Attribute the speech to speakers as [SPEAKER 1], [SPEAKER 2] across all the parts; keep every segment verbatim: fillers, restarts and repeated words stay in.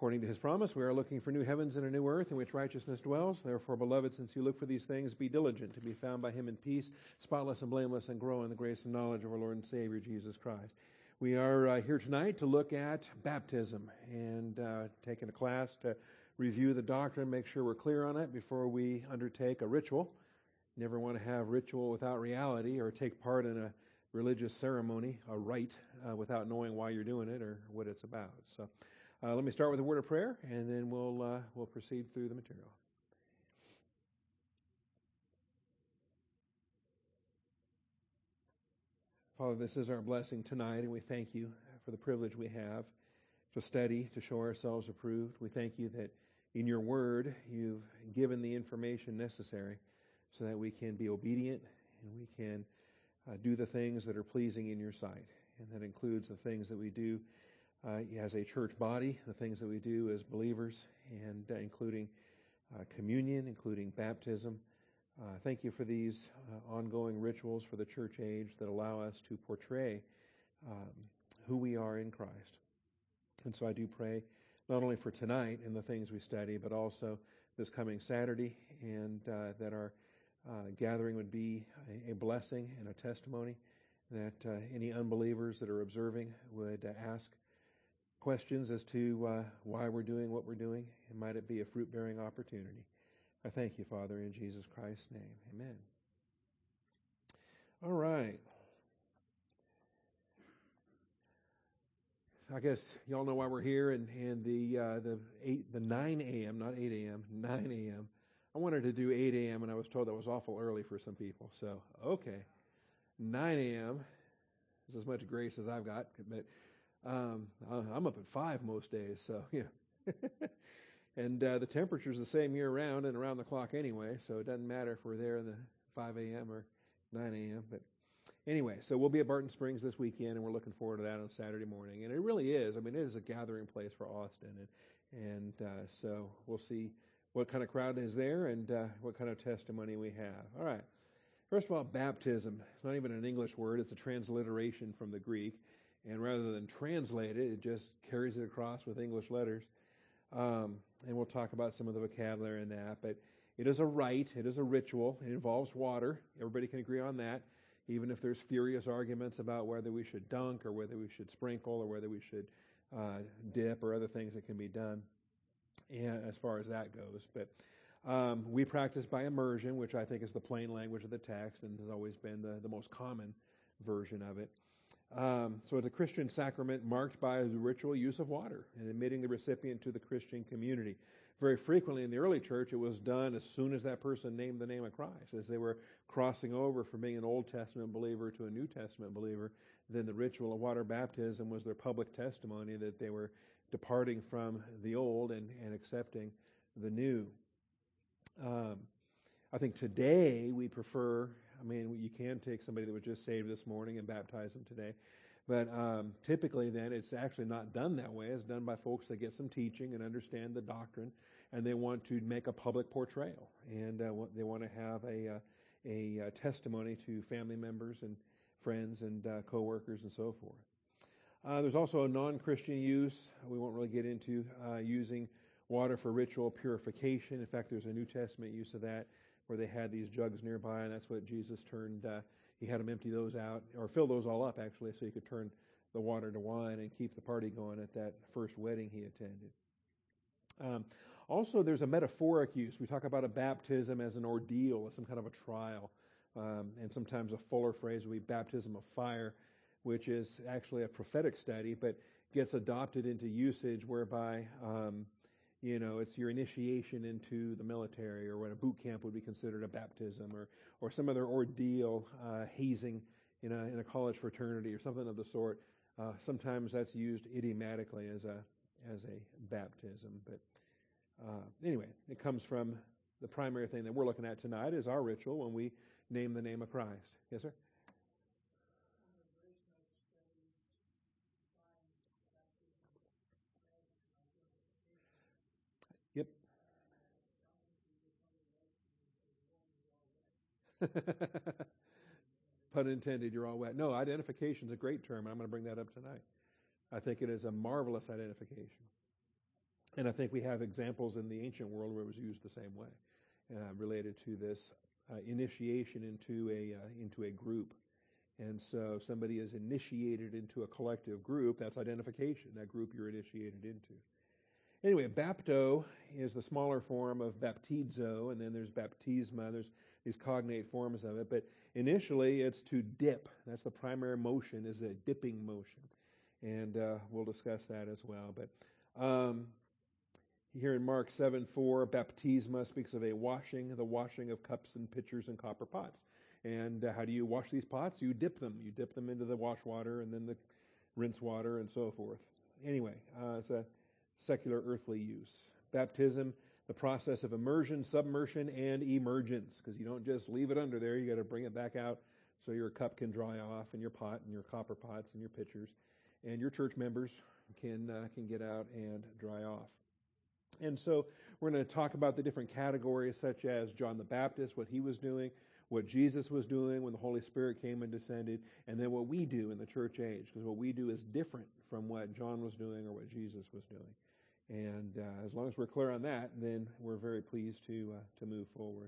[SPEAKER 1] According to his promise, we are looking for new heavens and a new earth in which righteousness dwells. Therefore, beloved, since you look for these things, be diligent to be found by him in peace, spotless and blameless, and grow in the grace and knowledge of our Lord and Savior, Jesus Christ. We are uh, here tonight to look at baptism and uh, taking a class to review the doctrine, make sure we're clear on it before we undertake a ritual. Never want to have ritual without reality or take part in a religious ceremony, a rite, uh, without knowing why you're doing it or what it's about. So uh, let me start with a word of prayer, and then we'll uh, we'll proceed through the material. Father, this is our blessing tonight, and we thank you for the privilege we have to study, to show ourselves approved. We thank you that in your word you've given the information necessary so that we can be obedient and we can uh, do the things that are pleasing in your sight. And that includes the things that we do uh, as a church body, the things that we do as believers, and uh, including uh, communion, including baptism. Uh, thank you for these uh, ongoing rituals for the church age that allow us to portray um, who we are in Christ. And so I do pray not only for tonight and the things we study, but also this coming Saturday, and uh, that our uh, gathering would be a, a blessing and a testimony, that uh, any unbelievers that are observing would uh, ask questions as to uh, why we're doing what we're doing, and might it be a fruit-bearing opportunity. I thank you, Father, in Jesus Christ's name. Amen. All right. I guess y'all know why we're here, and, and the uh, the eight the nine a.m., not eight a.m., nine a.m. I wanted to do eight a.m., and I was told that was awful early for some people. So, okay, nine a.m. is as much grace as I've got, but um, I'm up at five most days, so, yeah. And uh, the temperature's the same year-round and around the clock anyway, so it doesn't matter if we're there in the five a.m. or nine a.m., but anyway, so we'll be at Barton Springs this weekend, and we're looking forward to that on Saturday morning. And it really is. I mean, it is a gathering place for Austin. And, and uh, so we'll see what kind of crowd is there and uh, what kind of testimony we have. All right. First of all, baptism. It's not even an English word. It's a transliteration from the Greek. And rather than translate it, it just carries it across with English letters. Um, and we'll talk about some of the vocabulary in that. But it is a rite. It is a ritual. It involves water. Everybody can agree on that. Even if there's furious arguments about whether we should dunk or whether we should sprinkle or whether we should uh, dip or other things that can be done, and as far as that goes. But um, we practice by immersion, which I think is the plain language of the text and has always been the, the most common version of it. Um, so it's a Christian sacrament marked by the ritual use of water and admitting the recipient to the Christian community. Very frequently in the early church, it was done as soon as that person named the name of Christ. As they were crossing over from being an Old Testament believer to a New Testament believer, then the ritual of water baptism was their public testimony that they were departing from the old and, and accepting the new. Um, I think today we prefer, I mean, you can take somebody that was just saved this morning and baptize them today. But um, typically then it's actually not done that way. It's done by folks that get some teaching and understand the doctrine, and they want to make a public portrayal. And uh, they want to have a, uh, a, a testimony to family members and friends and uh, co-workers and so forth. Uh, there's also a non-Christian use. We won't really get into uh, using water for ritual purification. In fact, there's a New Testament use of that, where they had these jugs nearby, and that's what Jesus turned, uh, he had them empty those out, or fill those all up, actually, so he could turn the water to wine and keep the party going at that first wedding he attended. Um, also, there's a metaphoric use. We talk about a baptism as an ordeal, as some kind of a trial, um, and sometimes a fuller phrase would be baptism of fire, which is actually a prophetic study, but gets adopted into usage whereby um, You know, it's your initiation into the military, or when a boot camp would be considered a baptism, or or some other ordeal, uh, hazing in a in a college fraternity, or something of the sort. Uh, sometimes that's used idiomatically as a as a baptism. But uh, anyway, it comes from the primary thing that we're looking at tonight is our ritual when we name the name of Christ. Yes, sir. Yep. Pun intended, you're all wet. No, identification is a great term, and I'm going to bring that up tonight. I think it is a marvelous identification. And I think we have examples in the ancient world where it was used the same way, uh, related to this uh, initiation into a uh, into a group. And so if somebody is initiated into a collective group, that's identification, that group you're initiated into. Anyway, bapto is the smaller form of baptizo, and then there's baptisma. There's these cognate forms of it. But initially, it's to dip. That's the primary motion, is a dipping motion. And uh, we'll discuss that as well. But um, here in Mark seven four, baptisma speaks of a washing, the washing of cups and pitchers and copper pots. And uh, how do you wash these pots? You dip them. You dip them into the wash water and then the rinse water and so forth. Anyway, uh, it's a secular earthly use. Baptism, the process of immersion, submersion, and emergence, because you don't just leave it under there. You got to bring it back out so your cup can dry off, and your pot, and your copper pots, and your pitchers, and your church members can uh, can get out and dry off. And so we're going to talk about the different categories, such as John the Baptist, what he was doing, what Jesus was doing when the Holy Spirit came and descended, and then what we do in the church age, because what we do is different from what John was doing or what Jesus was doing. And uh, as long as we're clear on that, then we're very pleased to uh, to move forward.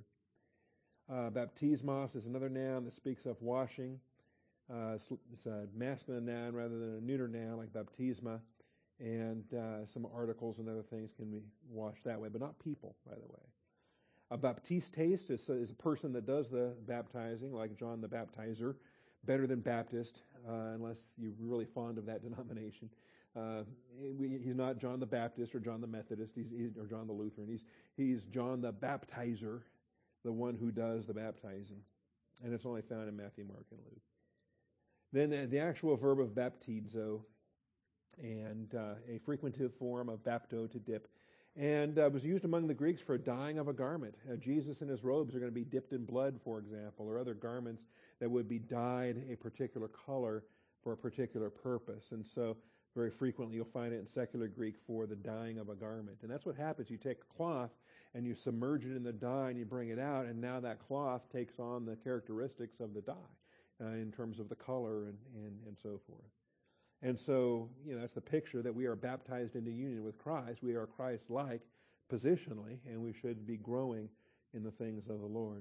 [SPEAKER 1] Uh, baptismos is another noun that speaks of washing. Uh, it's, it's a masculine noun rather than a neuter noun like baptisma. And uh, some articles and other things can be washed that way, but not people, by the way. A baptistes is, is a person that does the baptizing, like John the Baptizer, better than Baptist, uh, unless you're really fond of that denomination. Uh, he, he's not John the Baptist or John the Methodist he's, he, or John the Lutheran. He's, he's John the Baptizer, the one who does the baptizing. And it's only found in Matthew, Mark, and Luke. Then the, the actual verb of baptizo, and uh, a frequentive form of bapto, to dip, and uh, was used among the Greeks for dyeing of a garment. Uh, Jesus and his robes are going to be dipped in blood, for example, or other garments that would be dyed a particular color for a particular purpose. And so very frequently you'll find it in secular Greek for the dyeing of a garment. And that's what happens. You take a cloth and you submerge it in the dye and you bring it out, and now that cloth takes on the characteristics of the dye uh, in terms of the color and, and, and so forth. And so, you know, that's the picture that we are baptized into union with Christ. We are Christ-like positionally, and we should be growing in the things of the Lord.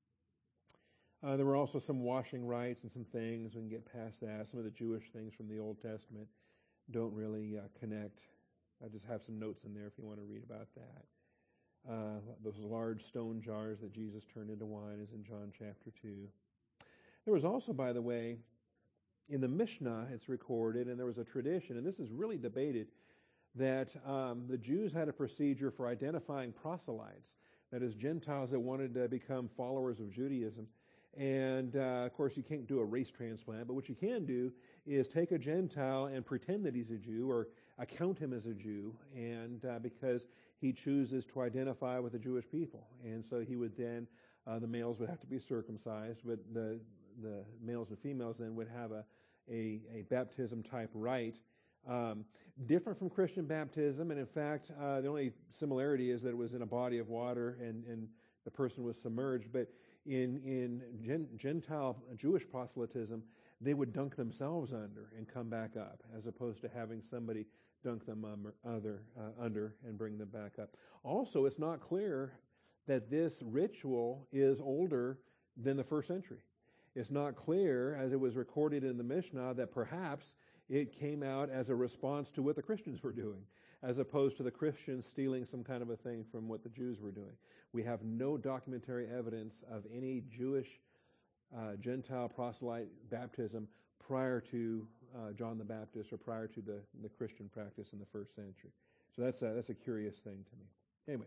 [SPEAKER 1] Uh, there were also some washing rites and some things. We can get past that. Some of the Jewish things from the Old Testament don't really uh, connect. I just have some notes in there if you want to read about that. Uh, those large stone jars that Jesus turned into wine is in John chapter two. There was also, by the way, in the Mishnah, it's recorded, and there was a tradition, and this is really debated, that um, the Jews had a procedure for identifying proselytes, that is, Gentiles that wanted to become followers of Judaism. And, uh, of course, you can't do a race transplant, but what you can do is take a Gentile and pretend that he's a Jew, or account him as a Jew, and uh, because he chooses to identify with the Jewish people. And so he would then, uh, the males would have to be circumcised, but the the males and females then would have a a, a baptism type rite, um, different from Christian baptism. And in fact, uh, the only similarity is that it was in a body of water and, and the person was submerged. But in in Gen, Gentile Jewish proselytism, they would dunk themselves under and come back up, as opposed to having somebody dunk them um, other, uh, under and bring them back up. Also, it's not clear that this ritual is older than the first century. It's not clear, as it was recorded in the Mishnah, that perhaps it came out as a response to what the Christians were doing, as opposed to the Christians stealing some kind of a thing from what the Jews were doing. We have no documentary evidence of any Jewish uh, Gentile proselyte baptism prior to uh, John the Baptist or prior to the, the Christian practice in the first century. So that's a, that's a curious thing to me. Anyway,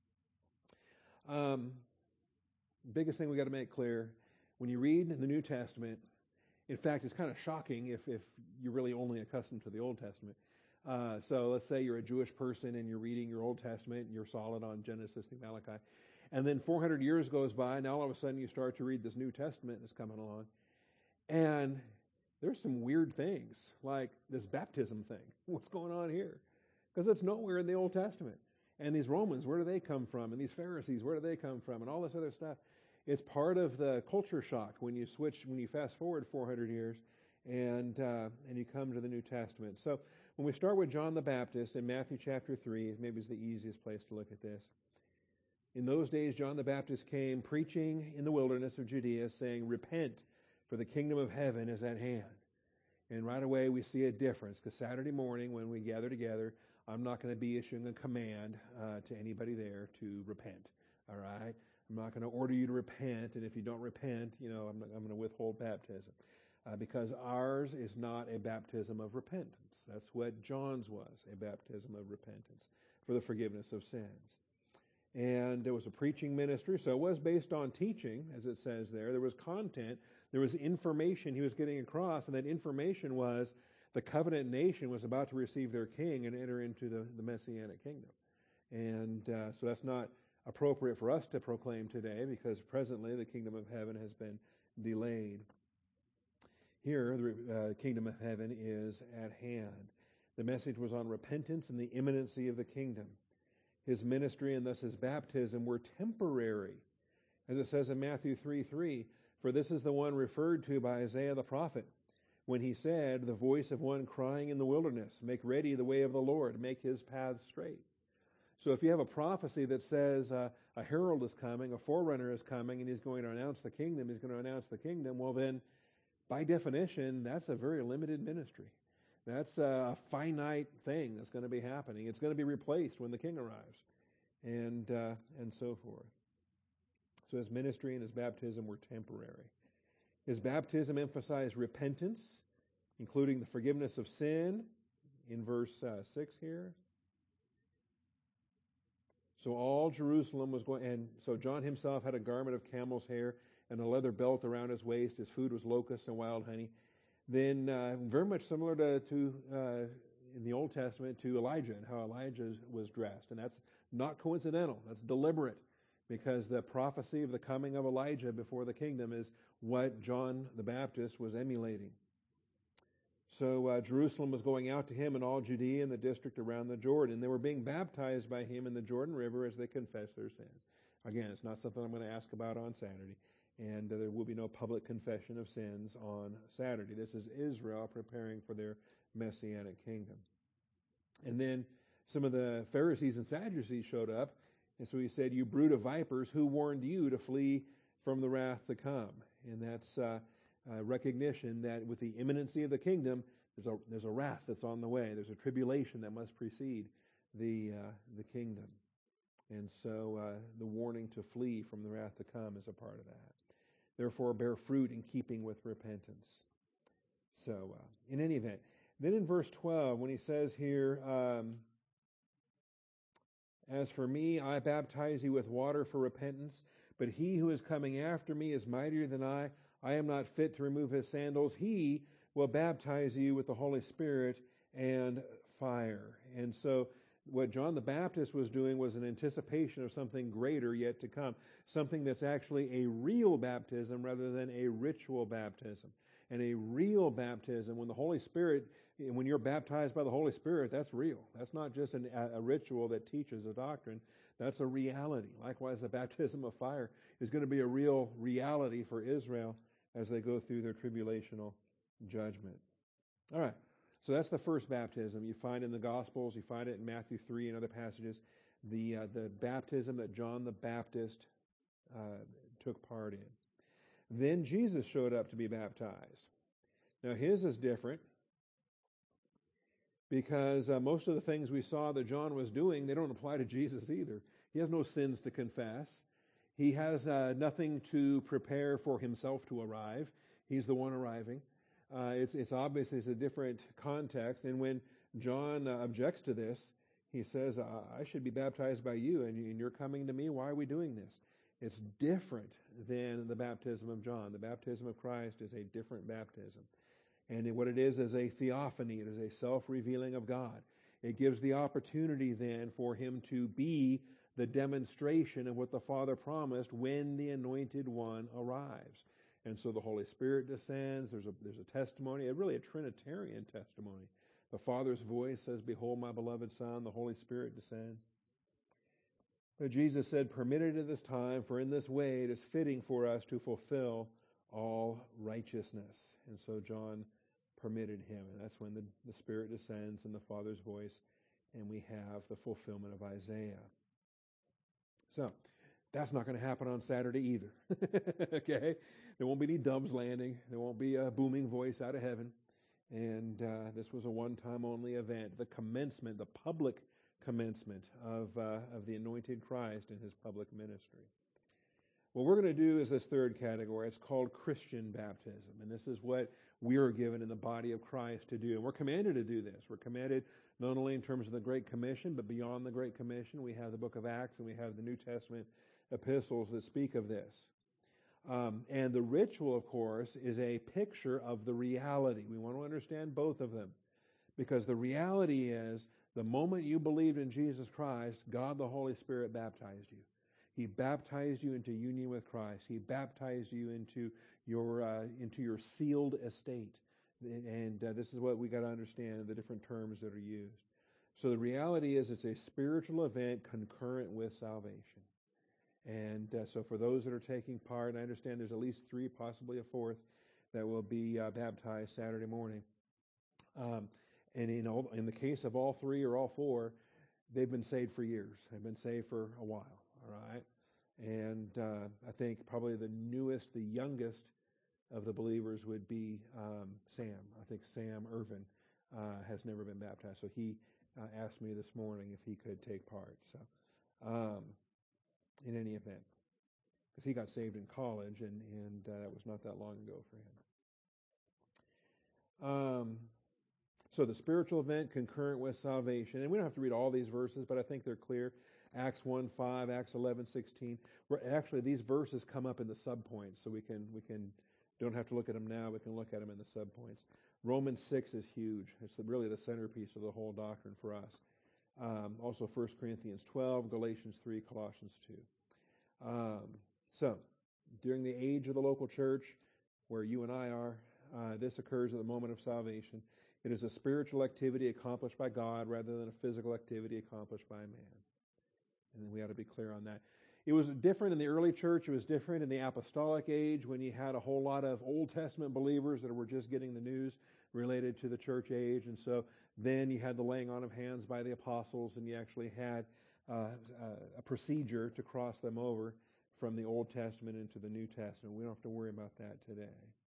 [SPEAKER 1] um, biggest thing we got to make clear, when you read the New Testament, in fact, it's kind of shocking if, if you're really only accustomed to the Old Testament. Uh, so let's say you're a Jewish person and you're reading your Old Testament and you're solid on Genesis through Malachi. And then four hundred years goes by, and now all of a sudden you start to read this New Testament that's coming along. And there's some weird things, like this baptism thing. What's going on here? Because it's nowhere in the Old Testament. And these Romans, where do they come from? And these Pharisees, where do they come from? And all this other stuff. It's part of the culture shock when you switch, when you fast forward four hundred years and uh, and you come to the New Testament. So When we start with John the Baptist in Matthew chapter three, maybe it's the easiest place to look at this. In those days, John the Baptist came preaching in the wilderness of Judea, saying, "Repent, for the kingdom of heaven is at hand." And right away we see a difference, because Saturday morning when we gather together, I'm not going to be issuing a command uh, to anybody there to repent, all right? I'm not going to order you to repent, and if you don't repent, you know, I'm, not, I'm going to withhold baptism. Uh, because ours is not a baptism of repentance. That's what John's was, a baptism of repentance for the forgiveness of sins. And there was a preaching ministry, so it was based on teaching, as it says there. There was content, there was information he was getting across, and that information was the covenant nation was about to receive their king and enter into the, the Messianic kingdom. And uh, so that's not appropriate for us to proclaim today, because presently the kingdom of heaven has been delayed. Here, the uh, kingdom of heaven is at hand. The message was on repentance and the imminency of the kingdom. His ministry and thus his baptism were temporary. As it says in Matthew three three, "For this is the one referred to by Isaiah the prophet, when he said, 'The voice of one crying in the wilderness, make ready the way of the Lord, make his paths straight.'" So if you have a prophecy that says uh, a herald is coming, a forerunner is coming, and he's going to announce the kingdom, he's going to announce the kingdom, well then, by definition, that's a very limited ministry. That's a finite thing that's going to be happening. It's going to be replaced when the king arrives, and uh, and so forth. So his ministry and his baptism were temporary. His baptism emphasized repentance, including the forgiveness of sin, in verse uh, six here. So all Jerusalem was going, and so John himself had a garment of camel's hair and a leather belt around his waist. His food was locusts and wild honey. Then uh, very much similar to, to uh, in the Old Testament, to Elijah and how Elijah was dressed. And that's not coincidental. That's deliberate, because the prophecy of the coming of Elijah before the kingdom is what John the Baptist was emulating. So uh, Jerusalem was going out to him and all Judea and the district around the Jordan. They were being baptized by him in the Jordan River as they confessed their sins. Again, it's not something I'm going to ask about on Saturday. And uh, there will be no public confession of sins on Saturday. This is Israel preparing for their Messianic kingdom. And then some of the Pharisees and Sadducees showed up, and so he said, "You brood of vipers, who warned you to flee from the wrath to come?" And that's uh, uh, recognition that with the imminency of the kingdom, there's a there's a wrath that's on the way. There's a tribulation that must precede the uh, the kingdom. And so uh, the warning to flee from the wrath to come is a part of that. Therefore, bear fruit in keeping with repentance. So, uh, in any event, then in verse twelve, when he says here, um, "As for me, I baptize you with water for repentance, but he who is coming after me is mightier than I. I am not fit to remove his sandals. He will baptize you with the Holy Spirit and fire." And so what John the Baptist was doing was an anticipation of something greater yet to come, something that's actually a real baptism rather than a ritual baptism. And a real baptism, when the Holy Spirit, when you're baptized by the Holy Spirit, that's real. That's not just an, a, a ritual that teaches a doctrine. That's a reality. Likewise, the baptism of fire is going to be a real reality for Israel as they go through their tribulational judgment. All right. So that's the first baptism. You find in the Gospels, you find it in Matthew three and other passages, the uh, the baptism that John the Baptist uh, took part in. Then Jesus showed up to be baptized. Now his is different, because uh, most of the things we saw that John was doing, they don't apply to Jesus either. He has no sins to confess. He has uh, nothing to prepare for himself to arrive. He's the one arriving. Uh, it's, it's obvious it's a different context. And when John uh, objects to this, he says, I should be baptized by you, and, and you're coming to me. Why are we doing this? It's different than the baptism of John. The baptism of Christ is a different baptism. And what it is is a theophany. It is a self-revealing of God. It gives the opportunity then for him to be the demonstration of what the Father promised when the Anointed One arrives. And so the Holy Spirit descends. There's a, there's a testimony, a really a Trinitarian testimony. The Father's voice says, "Behold my beloved Son." The Holy Spirit descends. But Jesus said, "Permit it at this time, for in this way it is fitting for us to fulfill all righteousness." And so John permitted him. And that's when the, the Spirit descends and the Father's voice, and we have the fulfillment of Isaiah. So, that's not going to happen on Saturday either. Okay? There won't be any doves landing. There won't be a booming voice out of heaven. And uh, this was a one-time only event. The commencement, the public commencement of, uh, of the anointed Christ in his public ministry. What we're going to do is this third category. It's called Christian baptism. And this is what we are given in the body of Christ to do. And we're commanded to do this. We're commanded not only in terms of the Great Commission, but beyond the Great Commission. We have the book of Acts and we have the New Testament epistles that speak of this. Um, and the ritual, of course, is a picture of the reality. We want to understand both of them. Because the reality is, the moment you believed in Jesus Christ, God the Holy Spirit baptized you. He baptized you into union with Christ. He baptized you into your uh, into your sealed estate. And uh, this is what we got to understand, the different terms that are used. So the reality is, it's a spiritual event concurrent with salvation. And uh, so for those that are taking part, and I understand there's at least three, possibly a fourth, that will be uh, baptized Saturday morning. Um, and in, all, in the case of all three or all four, they've been saved for years. They've been saved for a while, all right? And uh, I think probably the newest, the youngest of the believers would be um, Sam. I think Sam Irvin uh, has never been baptized. So he uh, asked me this morning if he could take part. So um, in any event, because he got saved in college, and, and uh, that was not that long ago for him. Um, so the spiritual event concurrent with salvation, and we don't have to read all these verses, but I think they're clear. Acts one five, Acts eleven sixteen. Where actually these verses come up in the subpoints, so we can we can don't have to look at them now. We can look at them in the subpoints. Romans six is huge. It's really the centerpiece of the whole doctrine for us. Um, also First Corinthians twelve, Galatians three, Colossians two. Um, so, during the age of the local church, where you and I are, uh, this occurs at the moment of salvation. It is a spiritual activity accomplished by God rather than a physical activity accomplished by man. And we ought to be clear on that. It was different in the early church. It was different in the apostolic age when you had a whole lot of Old Testament believers that were just getting the news related to the church age. And so then you had the laying on of hands by the apostles, and you actually had uh, a procedure to cross them over from the Old Testament into the New Testament. We don't have to worry about that today.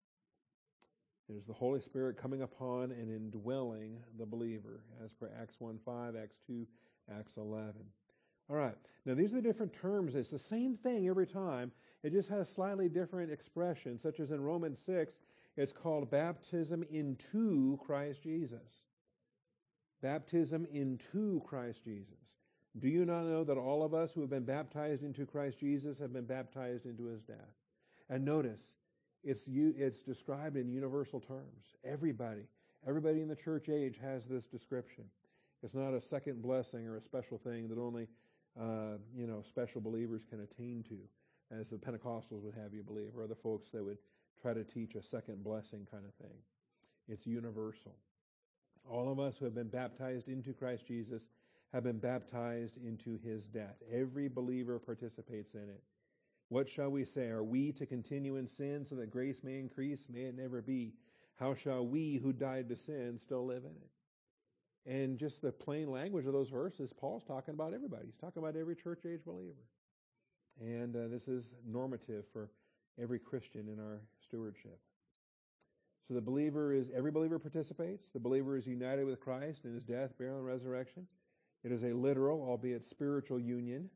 [SPEAKER 1] It is the Holy Spirit coming upon and indwelling the believer, as per Acts one five, Acts two, Acts eleven. All right. Now, these are the different terms. It's the same thing every time. It just has slightly different expressions, such as in Romans six, it's called baptism into Christ Jesus. Baptism into Christ Jesus. Do you not know that all of us who have been baptized into Christ Jesus have been baptized into his death? And notice, it's it's described in universal terms. Everybody, everybody in the church age has this description. It's not a second blessing or a special thing that only Uh, you know, special believers can attain to, as the Pentecostals would have you believe, or other folks that would try to teach a second blessing kind of thing. It's universal. All of us who have been baptized into Christ Jesus have been baptized into his death. Every believer participates in it. What shall we say? Are we to continue in sin so that grace may increase? May it never be. How shall we who died to sin still live in it? And just the plain language of those verses, Paul's talking about everybody. He's talking about every church age believer. And uh, this is normative for every Christian in our stewardship. So the believer is, every believer participates. The believer is united with Christ in his death, burial, and resurrection. It is a literal, albeit spiritual union.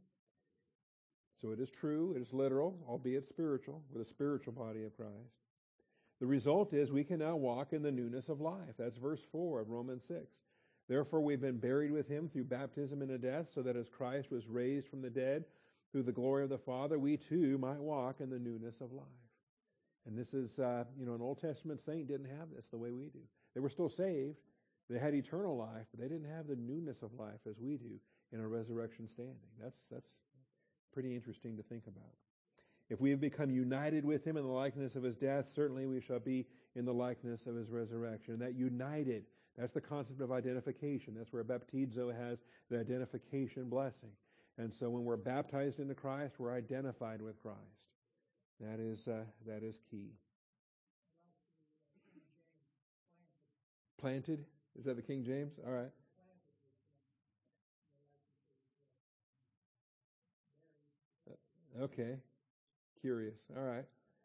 [SPEAKER 1] So it is true, it is literal, albeit spiritual, with a spiritual body of Christ. The result is we can now walk in the newness of life. That's verse four of Romans six. Therefore, we've been buried with him through baptism into death, so that as Christ was raised from the dead through the glory of the Father, we too might walk in the newness of life. And this is, uh, you know, an Old Testament saint didn't have this the way we do. They were still saved. They had eternal life, but they didn't have the newness of life as we do in our resurrection standing. That's, that's pretty interesting to think about. If we have become united with him in the likeness of his death, certainly we shall be in the likeness of his resurrection. And that united, that's the concept of identification. That's where baptizo has the identification blessing. And so when we're baptized into Christ, we're identified with Christ. That is uh, that is key. Planted? Is that the King James? All right. Okay. Curious. All right.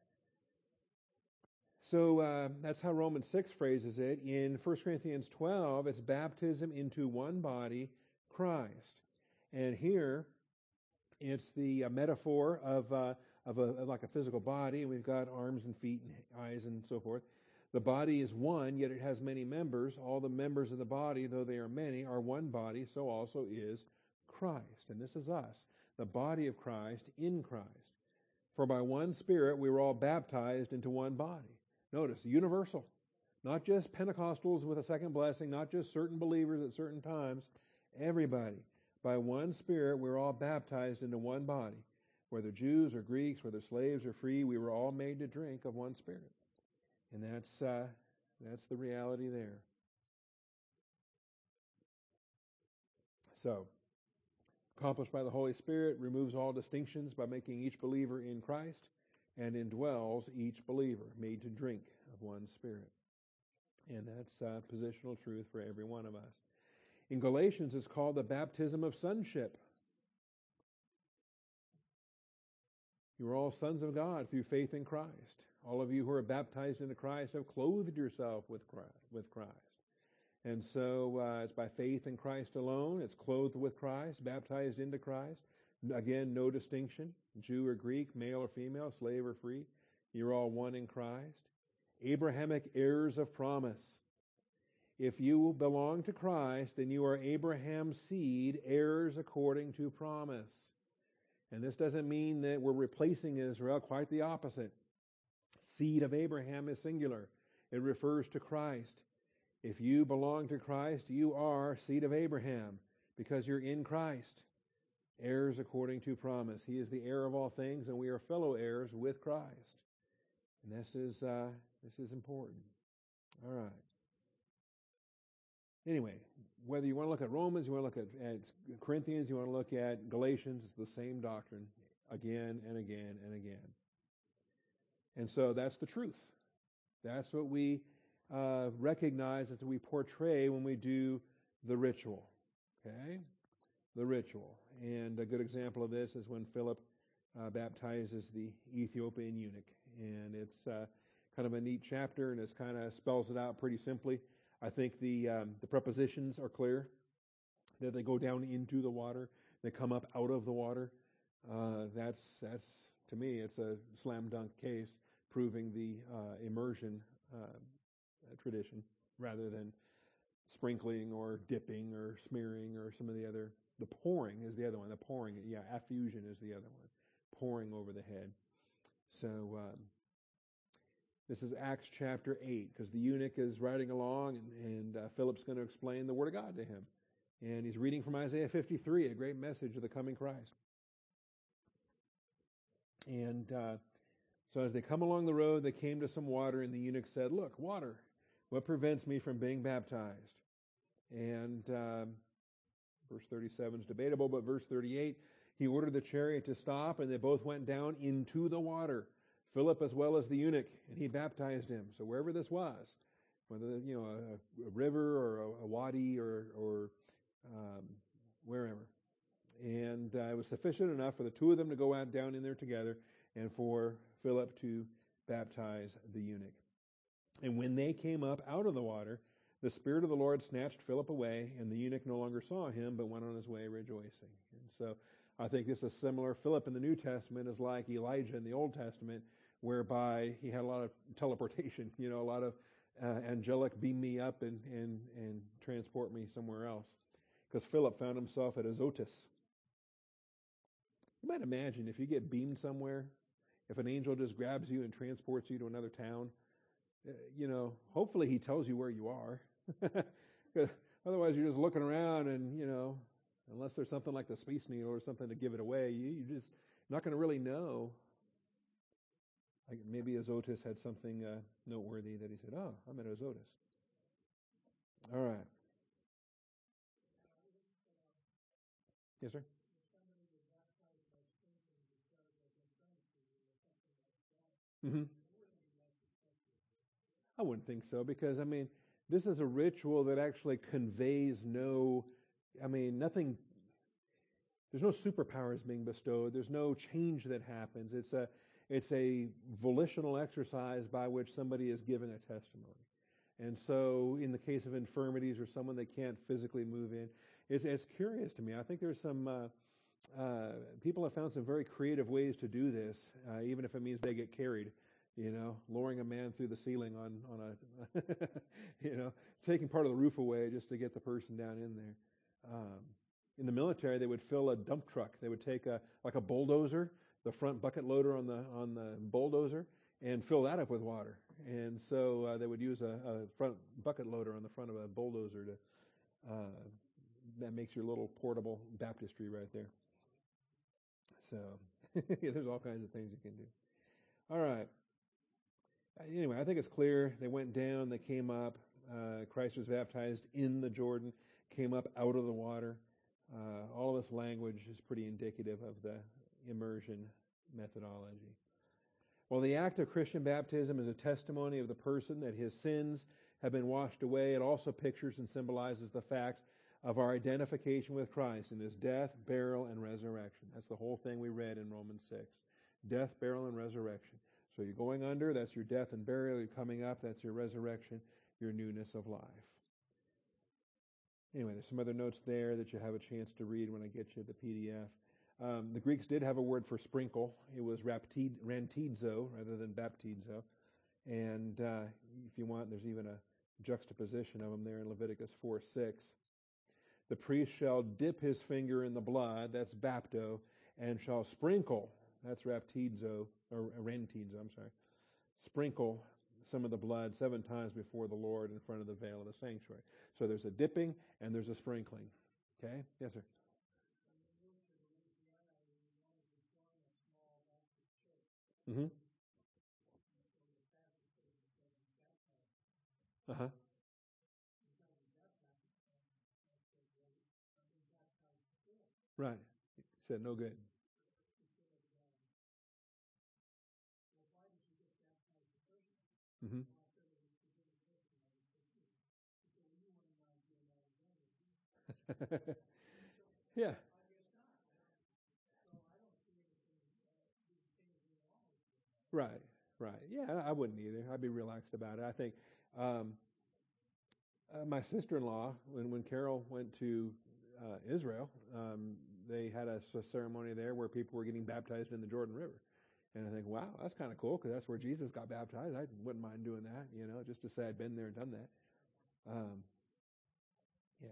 [SPEAKER 1] So uh, that's how Romans six phrases it. In First Corinthians twelve, it's baptism into one body, Christ. And here, it's the uh, metaphor of, uh, of, a, of like a physical body, and we've got arms and feet and eyes and so forth. The body is one, yet it has many members. All the members of the body, though they are many, are one body, so also is Christ. And this is us, the body of Christ in Christ. For by one Spirit we were all baptized into one body. Notice, universal. Not just Pentecostals with a second blessing, not just certain believers at certain times. Everybody. By one Spirit we're all baptized into one body. Whether Jews or Greeks, whether slaves or free, we were all made to drink of one Spirit. And that's uh, that's the reality there. So, accomplished by the Holy Spirit, removes all distinctions by making each believer in Christ, and indwells each believer, made to drink of one Spirit. And that's uh, positional truth for every one of us. In Galatians, it's called the baptism of sonship. You are all sons of God through faith in Christ. All of you who are baptized into Christ have clothed yourself with Christ. With Christ. And so uh, it's by faith in Christ alone. It's clothed with Christ, baptized into Christ. Again, no distinction, Jew or Greek, male or female, slave or free. You're all one in Christ. Abrahamic heirs of promise. If you belong to Christ, then you are Abraham's seed, heirs according to promise. And this doesn't mean that we're replacing Israel, quite the opposite. Seed of Abraham is singular. It refers to Christ. If you belong to Christ, you are seed of Abraham because you're in Christ. Heirs according to promise. He is the heir of all things, and we are fellow heirs with Christ. And this is uh, this is important. All right. Anyway, whether you want to look at Romans, you want to look at, at Corinthians, you want to look at Galatians, it's the same doctrine again and again and again. And so that's the truth. That's what we uh, recognize, that we portray when we do the ritual. Okay? The ritual. And a good example of this is when Philip uh, baptizes the Ethiopian eunuch. And it's uh, kind of a neat chapter, and it kind of spells it out pretty simply. I think the um, the prepositions are clear, that they go down into the water, they come up out of the water. Uh, that's, that's to me, it's a slam dunk case proving the uh, immersion uh, tradition rather than sprinkling or dipping or smearing or some of the other. The pouring is the other one. The pouring, yeah, affusion is the other one. Pouring over the head. So um, this is Acts chapter eight, because the eunuch is riding along, and, and uh, Philip's going to explain the Word of God to him. And he's reading from Isaiah fifty-three, a great message of the coming Christ. And uh, so as they come along the road, they came to some water, and the eunuch said, "Look, water, what prevents me from being baptized?" And um, verse thirty-seven is debatable, but verse thirty-eight, he ordered the chariot to stop, and they both went down into the water, Philip as well as the eunuch, and he baptized him. So wherever this was, whether you know a, a river or a, a wadi or, or um, wherever, and uh, it was sufficient enough for the two of them to go out down in there together, and for Philip to baptize the eunuch. And when they came up out of the water, the Spirit of the Lord snatched Philip away, and the eunuch no longer saw him, but went on his way rejoicing. And so I think this is similar. Philip in the New Testament is like Elijah in the Old Testament, whereby he had a lot of teleportation, you know, a lot of uh, angelic beam me up and, and, and transport me somewhere else. Because Philip found himself at Azotus. You might imagine if you get beamed somewhere, if an angel just grabs you and transports you to another town, uh, you know, hopefully he tells you where you are. Otherwise you're just looking around and, you know, unless there's something like the Space Needle or something to give it away, you, you're just not going to really know. Like maybe Azotus had something uh, noteworthy that he said, "Oh, I'm at Azotus." All right. Yes, sir? Mm-hmm. I wouldn't think so, because, I mean, This is a ritual that actually conveys no, I mean, nothing, there's no superpowers being bestowed. There's no change that happens. It's a, it's a volitional exercise by which somebody is giving a testimony. And so in the case of infirmities or someone that can't physically move in, it's, it's curious to me. I think there's some, uh, uh, people have found some very creative ways to do this, uh, even if it means they get carried, you know, lowering a man through the ceiling on, on a, you know, taking part of the roof away just to get the person down in there. Um, in the military, they would fill a dump truck. They would take a, like a bulldozer, the front bucket loader on the, on the bulldozer, and fill that up with water. And so uh, they would use a, a front bucket loader on the front of a bulldozer to, uh, that makes your little portable baptistry right there. So yeah, there's all kinds of things you can do. All right. Anyway, I think it's clear. They went down, they came up. Uh, Christ was baptized in the Jordan, came up out of the water. Uh, all of this language is pretty indicative of the immersion methodology. Well, the act of Christian baptism is a testimony of the person that his sins have been washed away. It also pictures and symbolizes the fact of our identification with Christ in his death, burial, and resurrection. That's the whole thing we read in Romans six. Death, burial, and resurrection. So you're going under, that's your death and burial. You're coming up, that's your resurrection, your newness of life. Anyway, there's some other notes there that you have a chance to read when I get you the P D F. Um, the Greeks did have a word for sprinkle. It was raptid, rantidzo rather than baptizo. And uh, if you want, there's even a juxtaposition of them there in Leviticus four six. The priest shall dip his finger in the blood, that's bapto, and shall sprinkle, that's raptizo, or rantidzo, I'm sorry, sprinkle some of the blood seven times before the Lord in front of the veil of the sanctuary. So there's a dipping and there's a sprinkling. Okay? Yes, sir. Mm-hmm. Uh-huh. Right. He said no good. Mm-hmm. Yeah. Right. Right. Yeah, I wouldn't either. I'd be relaxed about it. I think um, uh, my sister-in-law, when, when Carol went to uh, Israel, um, they had a, a ceremony there where people were getting baptized in the Jordan River. And I think, wow, that's kind of cool because that's where Jesus got baptized. I wouldn't mind doing that, you know, just to say I'd been there and done that. Um, yeah.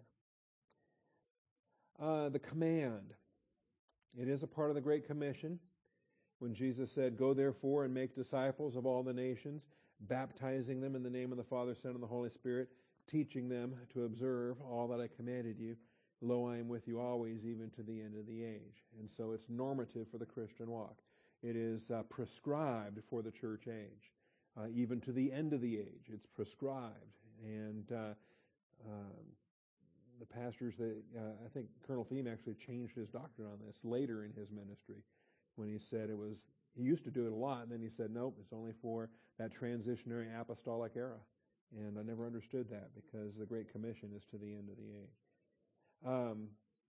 [SPEAKER 1] Uh, the command. It is a part of the Great Commission when Jesus said, "Go therefore and make disciples of all the nations, baptizing them in the name of the Father, Son, and the Holy Spirit, teaching them to observe all that I commanded you. Lo, I am with you always, even to the end of the age." And so it's normative for the Christian walk. It is uh, prescribed for the church age, uh, even to the end of the age. It's prescribed. And uh, um, the pastors, that uh, I think Colonel Thiem actually changed his doctrine on this later in his ministry when he said it was, he used to do it a lot, and then he said, nope, it's only for that transitionary apostolic era. And I never understood that because the Great Commission is to the end of the age. Um,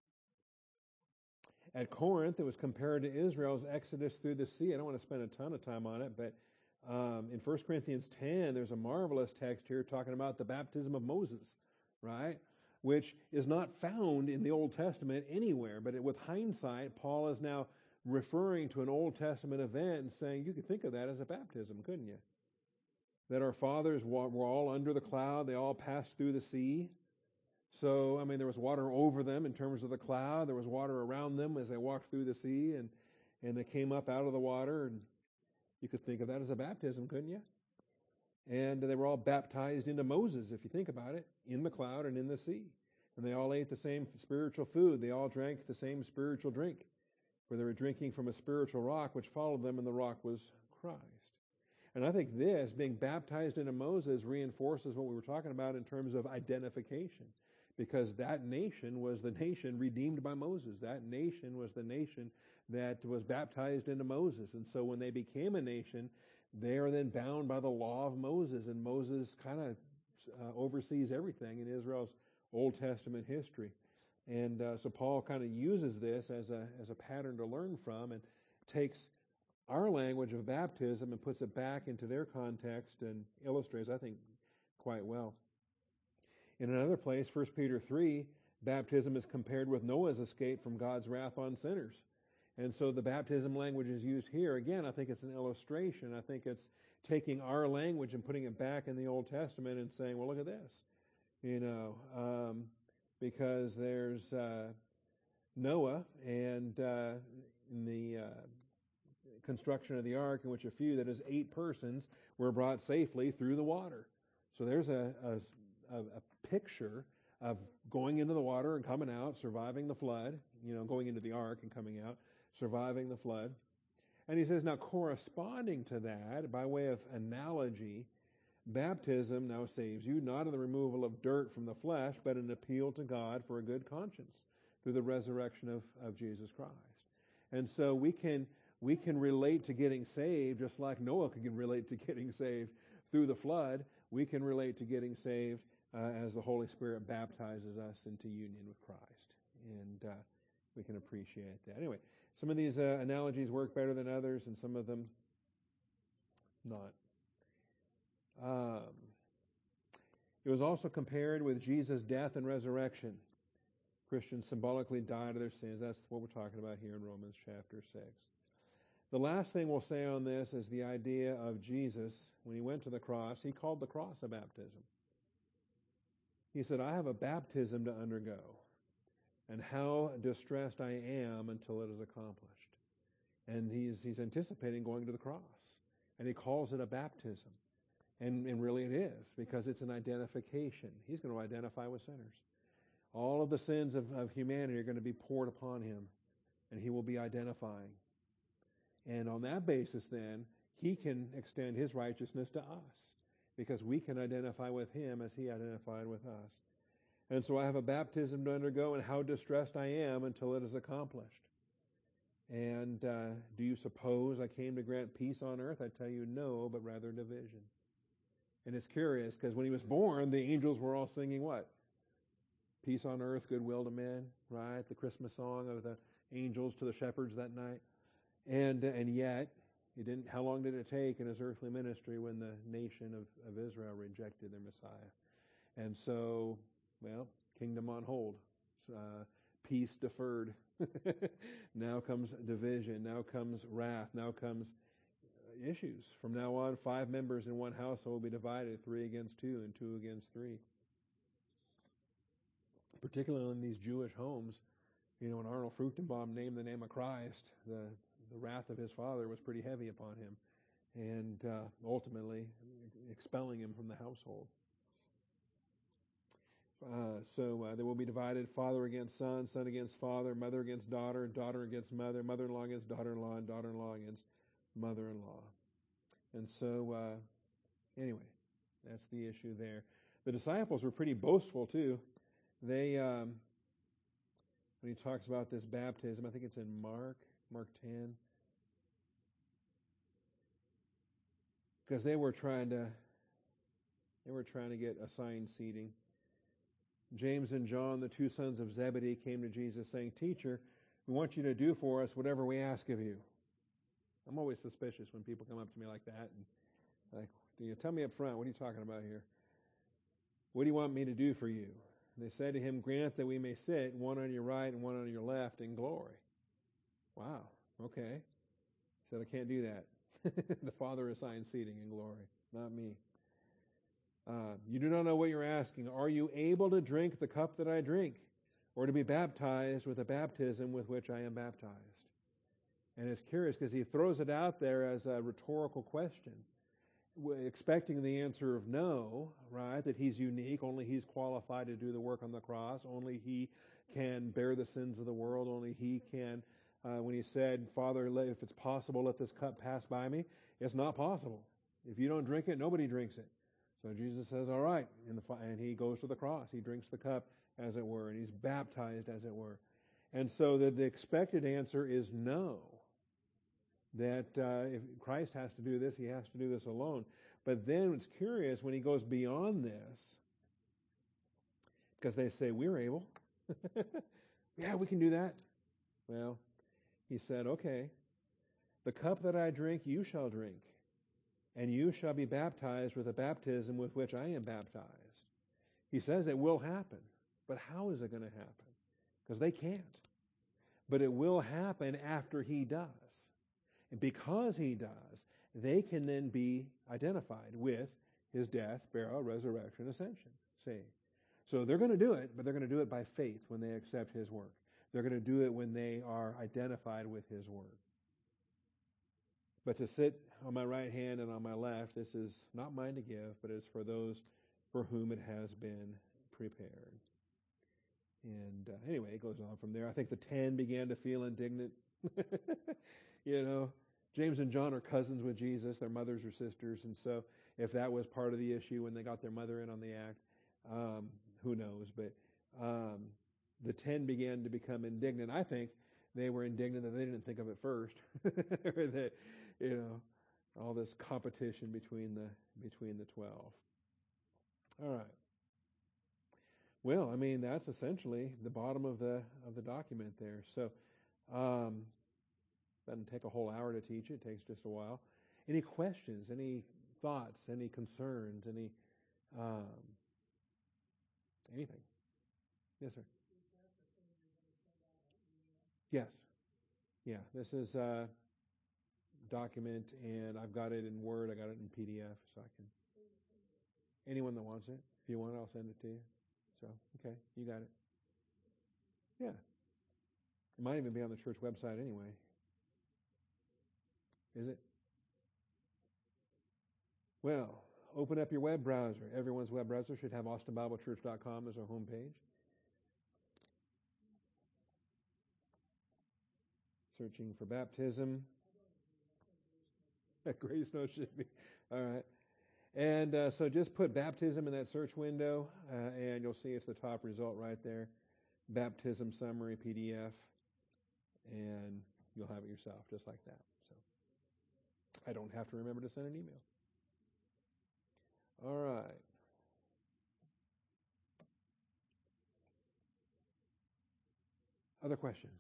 [SPEAKER 1] At Corinth, it was compared to Israel's exodus through the sea. I don't want to spend a ton of time on it, but um, in First Corinthians ten, there's a marvelous text here talking about the baptism of Moses, right? Which is not found in the Old Testament anywhere, but it, with hindsight, Paul is now referring to an Old Testament event and saying, you could think of that as a baptism, couldn't you? That our fathers were all under the cloud, they all passed through the sea. So, I mean, there was water over them in terms of the cloud. There was water around them as they walked through the sea, and, and they came up out of the water. And you could think of that as a baptism, couldn't you? And they were all baptized into Moses, if you think about it, in the cloud and in the sea. And they all ate the same spiritual food. They all drank the same spiritual drink, for they were drinking from a spiritual rock which followed them, and the rock was Christ. And I think this, being baptized into Moses, reinforces what we were talking about in terms of identification. Because that nation was the nation redeemed by Moses. That nation was the nation that was baptized into Moses. And so when they became a nation, they are then bound by the law of Moses. And Moses kind of uh, oversees everything in Israel's Old Testament history. And uh, so Paul kind of uses this as a as a pattern to learn from, and takes our language of baptism and puts it back into their context and illustrates, I think, quite well. In another place, First Peter three, baptism is compared with Noah's escape from God's wrath on sinners. And so the baptism language is used here. Again, I think it's an illustration. I think it's taking our language and putting it back in the Old Testament and saying, well, look at this. You know, um, because there's uh, Noah and uh, in the uh, construction of the ark, in which a few, that is eight persons, were brought safely through the water. So there's a, a, a picture of going into the water and coming out, surviving the flood, you know, going into the ark and coming out, surviving the flood. And he says, now corresponding to that, by way of analogy, baptism now saves you, not in the removal of dirt from the flesh, but an appeal to God for a good conscience through the resurrection of, of Jesus Christ. And so we can we can relate to getting saved just like Noah could relate to getting saved through the flood. We can relate to getting saved uh, as the Holy Spirit baptizes us into union with Christ. And uh, we can appreciate that. Anyway, some of these uh, analogies work better than others, and some of them not. Um, it was also compared with Jesus' death and resurrection. Christians symbolically died of their sins. That's what we're talking about here in Romans chapter six. The last thing we'll say on this is the idea of Jesus. When he went to the cross, he called the cross a baptism. He said, I have a baptism to undergo, and how distressed I am until it is accomplished. And he's, he's anticipating going to the cross, and he calls it a baptism. And, and really it is, because it's an identification. He's going to identify with sinners. All of the sins of, of humanity are going to be poured upon him, and he will be identifying. And on that basis, then, he can extend his righteousness to us, because we can identify with him as he identified with us. And so I have a baptism to undergo, and how distressed I am until it is accomplished. And uh, do you suppose I came to grant peace on earth? I tell you no, but rather division. And it's curious, because when he was born, the angels were all singing what? Peace on earth, goodwill to men, right? The Christmas song of the angels to the shepherds that night. And and yet, it didn't. How long did it take in his earthly ministry when the nation of, of Israel rejected their Messiah? And so, well, kingdom on hold. Uh, peace deferred. Now comes division. Now comes wrath. Now comes issues. From now on, five members in one household will be divided, three against two and two against three. Particularly in these Jewish homes, you know, when Arnold Fruchtenbaum named the name of Christ, the, the wrath of his father was pretty heavy upon him, and uh, ultimately expelling him from the household. Uh, so uh, they will be divided, father against son, son against father, mother against daughter, daughter against mother, mother-in-law against daughter-in-law, and daughter-in-law against mother-in-law. And so, uh, anyway, that's the issue there. The disciples were pretty boastful, too. They, um, when he talks about this baptism, I think it's in Mark, Mark ten, because they were trying to, they were trying to get assigned seating. James and John, the two sons of Zebedee, came to Jesus saying, Teacher, we want you to do for us whatever we ask of you. I'm always suspicious when people come up to me like that. And like, do you tell me up front, what are you talking about here? What do you want me to do for you? And they said to him, grant that we may sit, one on your right and one on your left, in glory. Wow, okay. He said, I can't do that. The Father assigns seating in glory, not me. Uh, you do not know what you're asking. Are you able to drink the cup that I drink, or to be baptized with the baptism with which I am baptized? And it's curious because he throws it out there as a rhetorical question, expecting the answer of no, right? That he's unique, only he's qualified to do the work on the cross, only he can bear the sins of the world, only he can. Uh, when he said, Father, if it's possible, let this cup pass by me, it's not possible. If you don't drink it, nobody drinks it. So Jesus says, all right, in the, and he goes to the cross. He drinks the cup, as it were, and he's baptized, as it were. And so the, the expected answer is no. That uh, if Christ has to do this, he has to do this alone. But then it's curious when he goes beyond this, because they say, we're able. Yeah, we can do that. Well, he said, okay, the cup that I drink, you shall drink, and you shall be baptized with the baptism with which I am baptized. He says it will happen, but how is it going to happen? Because they can't. But it will happen after he does. And because he does, they can then be identified with his death, burial, resurrection, ascension. See? So they're going to do it, but they're going to do it by faith when they accept his work. They're going to do it when they are identified with his word. But to sit on my right hand and on my left, this is not mine to give, but it's for those for whom it has been prepared. And uh, anyway, it goes on from there. I think the ten began to feel indignant. You know, James and John are cousins with Jesus. Their mothers are sisters. And so if that was part of the issue when they got their mother in on the act, um, who knows? But um, the ten began to become indignant. I think they were indignant that they didn't think of it first. Or that, you know, all this competition between the between the twelve. All right. Well, I mean, that's essentially the bottom of the of the document there. So, um, doesn't take a whole hour to teach it. It takes just a while. Any questions? Any thoughts? Any concerns? Any um, anything? Yes, sir. Yes. Yeah. This is a document, and I've got it in Word. I got it in P D F, so I can. Anyone that wants it, if you want, I'll send it to you. So, okay, you got it. Yeah. It might even be on the church website anyway. Is it? Well, open up your web browser. Everyone's web browser should have austin bible church dot com as our homepage. Searching for baptism. Grace note should be. All right. And uh, so just put baptism in that search window, uh, and you'll see it's the top result right there. Baptism summary P D F, and you'll have it yourself, just like that. So I don't have to remember to send an email. All right. Other questions?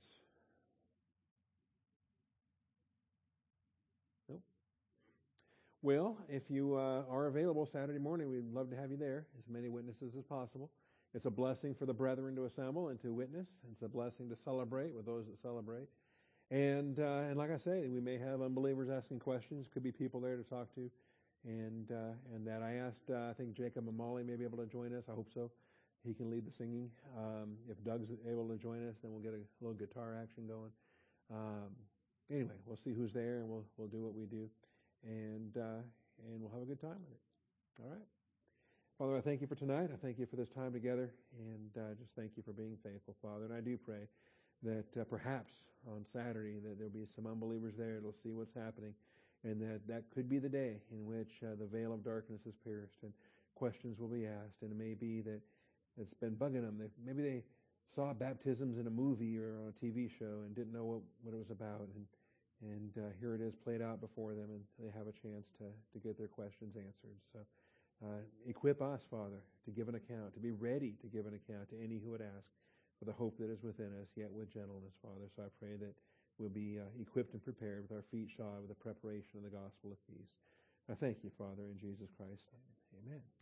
[SPEAKER 1] Well, if you uh, are available Saturday morning, we'd love to have you there, as many witnesses as possible. It's a blessing for the brethren to assemble and to witness. It's a blessing to celebrate with those that celebrate. And uh, and like I say, we may have unbelievers asking questions. Could be people there to talk to. And uh, and that I asked, uh, I think Jacob and Molly may be able to join us. I hope so. He can lead the singing. Um, if Doug's able to join us, then we'll get a little guitar action going. Um, anyway, we'll see who's there, and we'll we'll do what we do. And uh, and we'll have a good time with it. All right. Father, I thank you for tonight. I thank you for this time together, and uh, just thank you for being faithful, Father. And I do pray that uh, perhaps on Saturday that there'll be some unbelievers there that'll see what's happening, and that that could be the day in which uh, the veil of darkness is pierced, and questions will be asked. And it may be that it's been bugging them. They, maybe they saw baptisms in a movie or on a T V show and didn't know what, what it was about, and And uh, here it is played out before them, and they have a chance to, to get their questions answered. So uh, equip us, Father, to give an account, to be ready to give an account to any who would ask for the hope that is within us, yet with gentleness, Father. So I pray that we'll be uh, equipped and prepared with our feet shod with the preparation of the gospel of peace. I thank you, Father, in Jesus Christ's name. Amen.